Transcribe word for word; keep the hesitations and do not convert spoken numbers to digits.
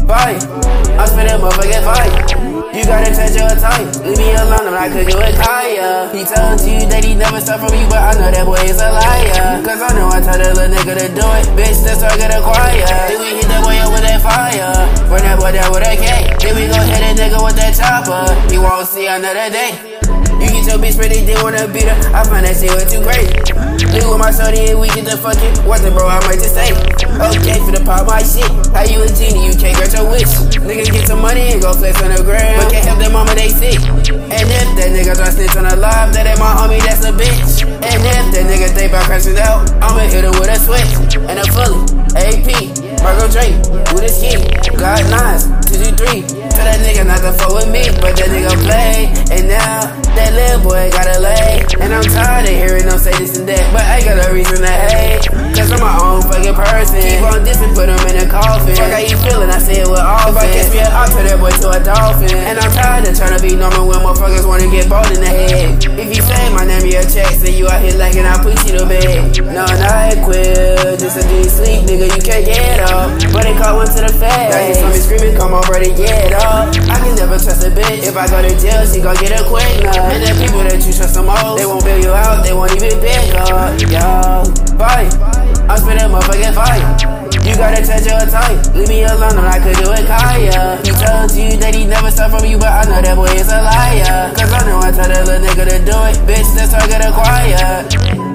Fight, I'm spinning motherfucking fight. You gotta touch your tongue. Leave me alone, I'm not cooking with Kaya. He told you that he never stop from you, but I know that boy is a liar. Cause I know I told that little nigga to do it. Bitch, that's why I get acquired. Then we hit that boy up with that fire. Burn that boy down with a K. Then we gon' hit that nigga with that chopper. You won't see another day. You get your bitch ready, they wanna beat her. I find that shit way too great. Nigga with my shorty and we get the fucking. What the bro, I might just say. Okay, for the pop my shit. How you a genie, you can't grant your wish. Nigga get some money and go flex on the gram. But can't help their mama, they sick. And if that nigga try snitch on the live, that ain't my homie, that's a bitch. And if that nigga think about crashing out, I'ma hit him with a switch. And a fully, A P, Margo Drake, with his key. God nines, two two three. Tell that nigga not to fuck with me, but that nigga play. And now, that little boy gotta lay. And I'm tired of hearing them say this and that, but I got a reason to hate. Cause I'm my own fucking person. Keep on dissing, put him in a coffin. Fuck how you feeling, I say it with all. If I catch me, I'll turn that boy to a dolphin. And I'm tired of trying to be normal when motherfuckers wanna get bold in the head. If you say my name, you're a check, say you out here lacking, I'll put you to bed. No, not quit, just a deep sleep, nigga, you can't get up. But they caught one to the face. Now you saw me screaming, come on, brother, get up. I can never trust a bitch. If I go to jail, she gon' get a quick nut. And the people that you trust the most, they won't bail you out, they won't even pick up. Yo, fight, I'm spinning motherfucking fight. You gotta touch your tongue. Leave me alone, I'm not cooking with Kaya. He told you that he never stop from you, but I know that boy is a liar. Cause I know I told that little nigga to do it. Bitch, that's why I get acquired.